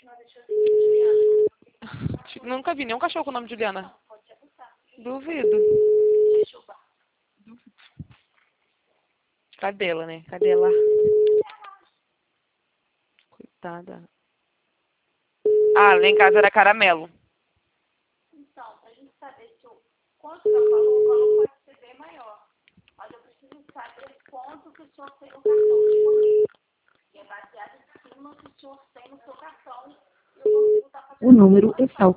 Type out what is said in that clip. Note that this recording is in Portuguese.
Nunca vi nenhum cachorro com o nome de Juliana. Duvido. Cadela, né? Cadela. Coitada. Ah, lá em casa era caramelo. Então, pra gente saber se o quanto que ela falou, o valor pode ser bem maior. Mas eu preciso saber quanto que o senhor tem no cartão disponível. E é baseado em cima que o senhor tem no seu cartão. E eu consigo estar fazendo. O número está